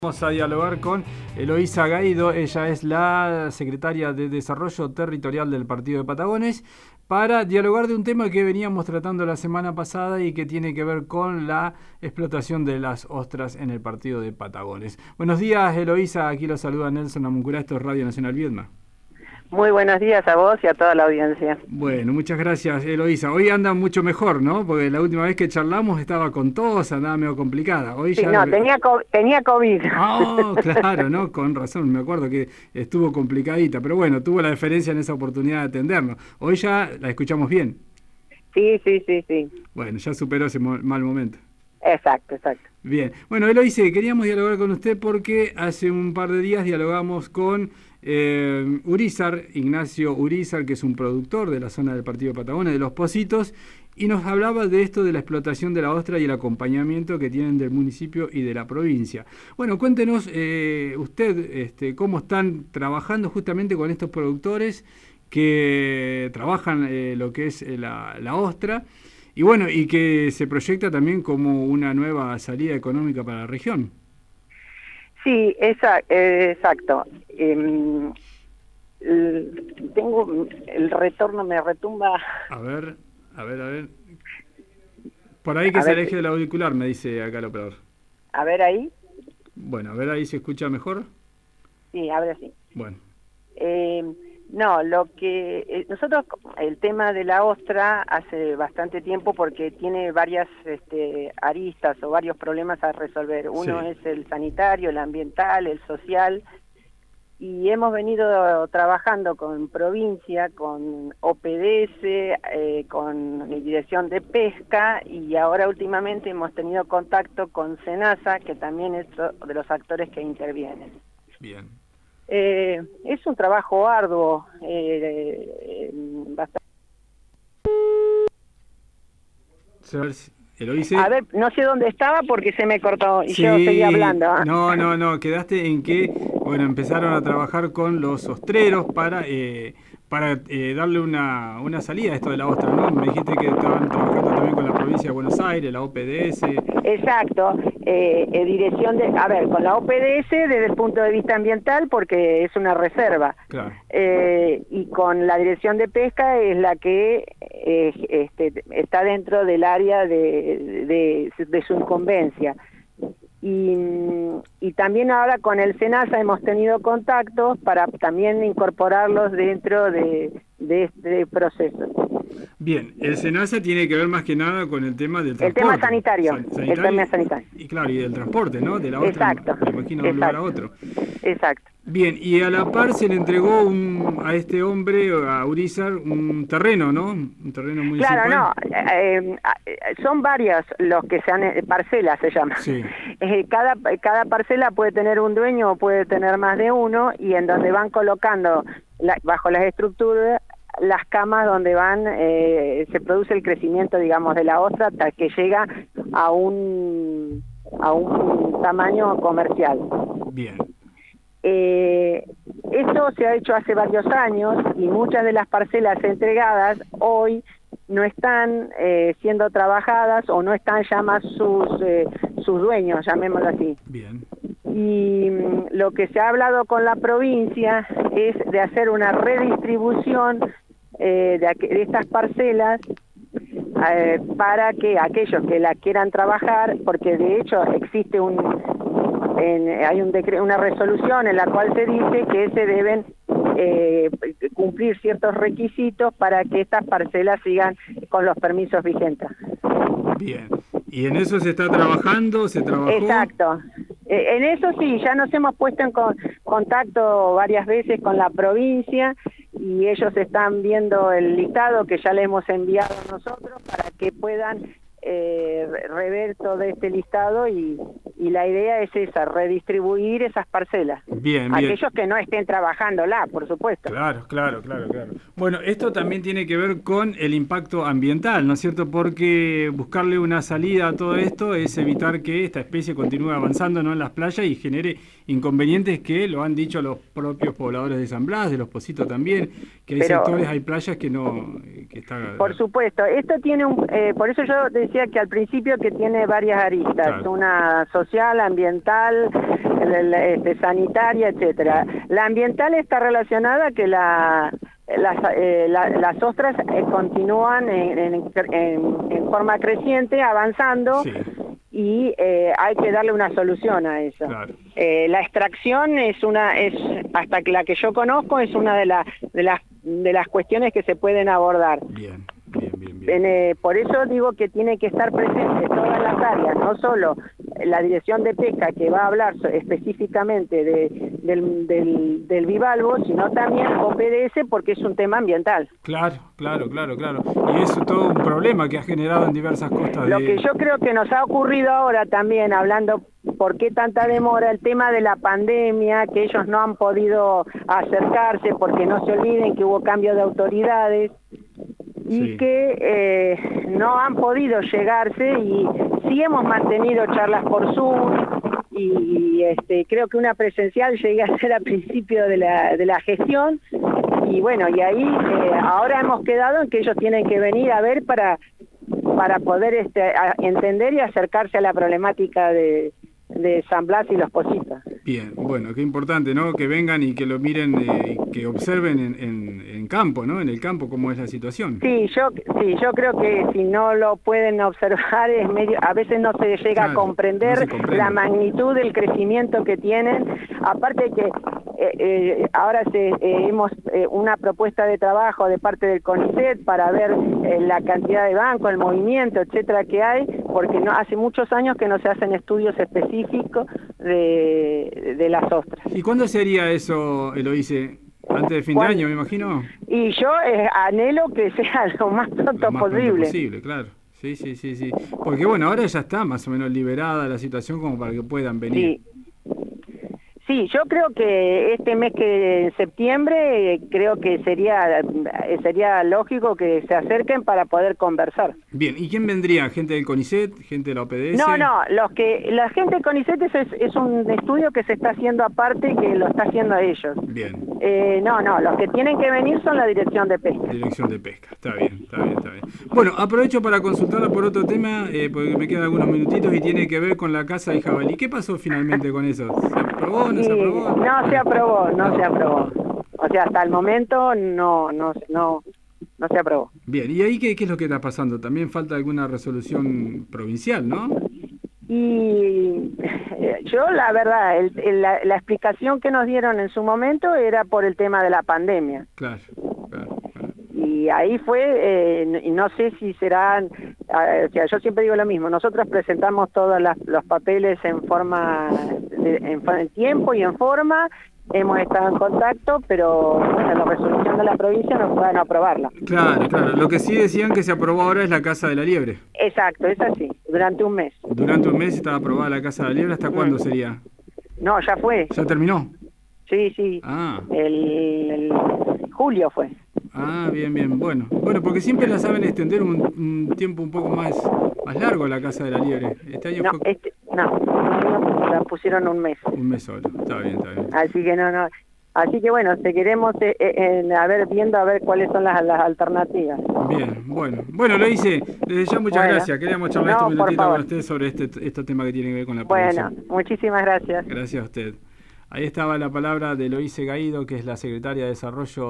Vamos a dialogar con Eloísa Gaido, ella es la secretaria de Desarrollo Territorial del Partido de Patagones, para dialogar de un tema que veníamos tratando la semana pasada y que tiene que ver con la explotación de las ostras en el Partido de Patagones. Buenos días, Eloísa, aquí lo saluda Nelson Amuncurá, esto es Radio Nacional Viedma. Muy buenos días a vos y a toda la audiencia. Bueno, muchas gracias, Eloísa. Hoy anda mucho mejor, ¿no? Porque la última vez que charlamos estaba con tos, andaba medio complicada. Hoy sí, ya... no, tenía COVID. Ah, claro, ¿no? Con razón, me acuerdo que estuvo complicadita, pero bueno, tuvo la deferencia en esa oportunidad de atendernos. Hoy ya la escuchamos bien. Sí. Bueno, ya superó ese mal momento. Exacto. Bien. Bueno, Eloísa, queríamos dialogar con usted porque hace un par de días dialogamos con Urizar, Ignacio Urizar, que es un productor de la zona del Partido de Patagones, de Los Pocitos, y nos hablaba de esto de la explotación de la ostra y el acompañamiento que tienen del municipio y de la provincia. Bueno, cuéntenos usted cómo están trabajando justamente con estos productores que trabajan lo que es la ostra, y bueno, y que se proyecta también como una nueva salida económica para la región. Sí, exacto. Tengo el retorno, me retumba. A ver. Por ahí que se aleje del auricular, me dice acá el operador. A ver ahí. Bueno, a ver ahí se escucha mejor. Sí, ahora sí. Bueno. No, nosotros, el tema de la ostra hace bastante tiempo porque tiene varias aristas o varios problemas a resolver. Uno sí. Es el sanitario, el ambiental, el social, y hemos venido trabajando con provincia, con OPDS, con Dirección de Pesca, y ahora últimamente hemos tenido contacto con SENASA, que también es de los actores que intervienen. Bien. Es un trabajo arduo, bastante. A ver, no sé dónde estaba porque se me cortó y sí, yo seguía hablando. No, quedaste en que, bueno, empezaron a trabajar con los ostreros para darle una salida a esto de la ostra, ¿no? Me dijiste que estaban trabajando también con la provincia de Buenos Aires, la OPDS. Exacto, con la OPDS desde el punto de vista ambiental porque es una reserva. Claro. Y con la Dirección de Pesca es la que está dentro del área de su incumbencia. Y también ahora con el SENASA hemos tenido contactos para también incorporarlos dentro de este proceso. Bien, el SENASA tiene que ver más que nada con el tema del transporte. El tema sanitario. El tema sanitario. Y claro, y del transporte, ¿no? De la otra, me imagino, de un lugar a otro. Exacto. Bien, y a la par se le entregó a este hombre, a Urizar, un terreno, ¿no? Un terreno municipal. Claro, son varias los que se han... parcelas se llama. Sí. Cada parcela puede tener un dueño o puede tener más de uno, y en donde van colocando, bajo las estructuras, las camas donde se produce el crecimiento, digamos, de la ostra hasta que llega a un tamaño comercial. Bien. Esto se ha hecho hace varios años y muchas de las parcelas entregadas hoy no están siendo trabajadas o no están ya más sus dueños, llamémoslo así. Bien. Y lo que se ha hablado con la provincia es de hacer una redistribución de estas parcelas para que aquellos que la quieran trabajar, porque de hecho existe hay una resolución en la cual se dice que se deben cumplir ciertos requisitos para que estas parcelas sigan con los permisos vigentes. Bien. ¿Y en eso se está trabajando? ¿Se trabajó? Exacto. En eso sí, ya nos hemos puesto en contacto varias veces con la provincia y ellos están viendo el listado que ya le hemos enviado nosotros para que puedan rever todo este listado y la idea es esa, redistribuir esas parcelas. Bien. Aquellos que no estén trabajándola, por supuesto. Claro. Bueno, esto también tiene que ver con el impacto ambiental, ¿no es cierto? Porque buscarle una salida a todo esto es evitar que esta especie continúe avanzando, ¿no?, en las playas y genere inconvenientes que lo han dicho los propios pobladores de San Blas, de Los Pocitos también, que hay sectores, hay playas que no... Por supuesto, esto tiene por eso yo decía que al principio que tiene varias aristas, claro. Una social, ambiental, sanitaria, etcétera. La ambiental está relacionada que las ostras continúan en forma creciente, avanzando. Sí. Y hay que darle una solución a eso. Claro. La extracción es hasta la que yo conozco, es una de las cuestiones que se pueden abordar. Bien. Por eso digo que tiene que estar presente todas las áreas, no solo la Dirección de Pesca, que va a hablar específicamente del bivalvo, sino también OPDS, porque es un tema ambiental. Claro. Y es todo un problema que ha generado en diversas costas. Lo que yo creo que nos ha ocurrido ahora también, hablando por qué tanta demora, el tema de la pandemia, que ellos no han podido acercarse, porque no se olviden que hubo cambio de autoridades, y que no han podido llegarse, y sí hemos mantenido charlas por Zoom, y creo que una presencial llegué a hacer al principio de la gestión, y bueno, y ahí ahora hemos quedado en que ellos tienen que venir a ver para poder entender y acercarse a la problemática de San Blas y los Positos. Bien, bueno, qué importante, ¿no? Que vengan y que lo miren y que observen en campo, ¿no? En el campo cómo es la situación. Sí, yo creo que si no lo pueden observar a veces no se llega a comprender la magnitud del crecimiento que tienen. Aparte que ahora hemos una propuesta de trabajo de parte del CONICET para ver la cantidad de bancos, el movimiento, etcétera, que hay, porque hace muchos años que no se hacen estudios específicos de las ostras. ¿Y cuándo sería eso, Eloise? Antes de fin de año, me imagino. Y yo anhelo que sea lo más pronto posible, claro. Sí. Porque bueno, ahora ya está más o menos liberada la situación como para que puedan venir. Sí, yo creo que este mes que en septiembre creo que sería lógico que se acerquen para poder conversar. Bien, ¿y quién vendría? ¿Gente del CONICET? ¿Gente de la OPDS? No, la gente del CONICET es un estudio que se está haciendo aparte y que lo está haciendo a ellos. Bien. Los que tienen que venir son la Dirección de Pesca. Dirección de Pesca, está bien. Bueno, aprovecho para consultarla por otro tema, porque me quedan algunos minutitos y tiene que ver con la caza de jabalí. ¿Qué pasó finalmente con eso? ¿Se aprobó? ¿No se aprobó? No se aprobó. O sea, hasta el momento no se aprobó. Bien, ¿y ahí qué es lo que está pasando? También falta alguna resolución provincial, ¿no? Y yo, la verdad, la explicación que nos dieron en su momento era por el tema de la pandemia. Claro. Y ahí fue, y no sé si serán, o sea, yo siempre digo lo mismo, nosotros presentamos todos los papeles en tiempo y en forma, hemos estado en contacto, pero bueno, la resolución de la provincia no pueden aprobarla. Claro, lo que sí decían que se aprobó ahora es la Casa de la Liebre. Exacto, es así, durante un mes. Durante un mes estaba aprobada la Casa de la Liebre, ¿hasta cuándo sería? No, ya fue. ¿Ya terminó? Sí. El julio fue. Bien. Bueno, porque siempre la saben extender un tiempo un poco más largo la Casa de la Liebre. Este año la pusieron un mes. Un mes solo, está bien. Así que no. Así que bueno, queremos viendo a ver cuáles son las alternativas. Bien, bueno, lo hice. Desde ya muchas gracias. Queríamos charlar estos minutitos con usted sobre este tema que tiene que ver con la producción. Bueno, muchísimas gracias. Gracias a usted. Ahí estaba la palabra de Eloise Gaído, que es la secretaria de Desarrollo